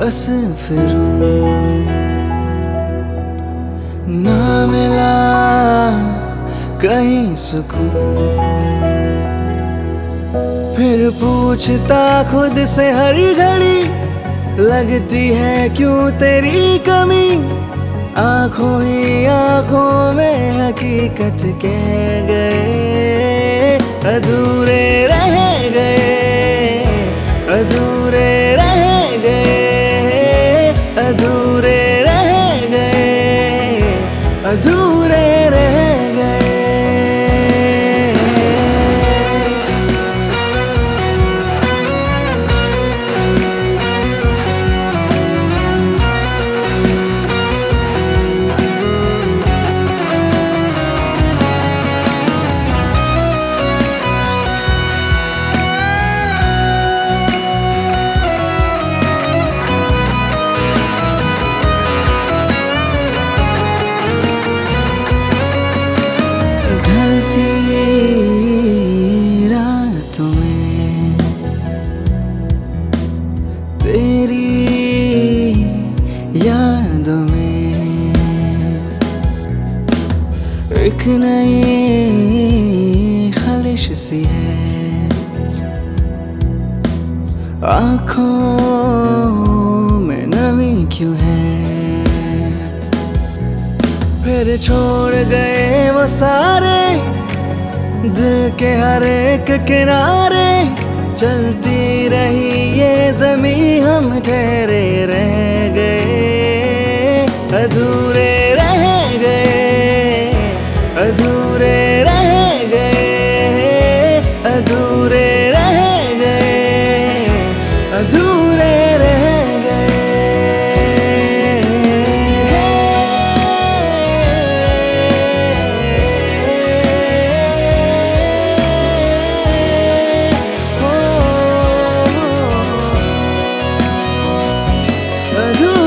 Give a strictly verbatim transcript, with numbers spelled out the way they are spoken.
बस फिरूं ना मिला कहीं सुकून। फिर पूछता खुद से हर घड़ी, लगती है क्यों तेरी कमी। आंखों ही आंखों में हकीकत कह गए, अधूरे रह गए, अधूरे रह गए, अधूरे रह गए, अधूरे रह गए। रातों में तेरी यादों में एक नई ख्वाहिश सी है, आँखों में नमी क्यों है। फिर छोड़ गए वो सारे दिल के हर एक किनारे, चलती रही ये ज़मीं हम ठहरे रह गए, अधूरे रह गए, अधूरे रह गए, अधूरे रह गए, अधूरे रह गए। I do.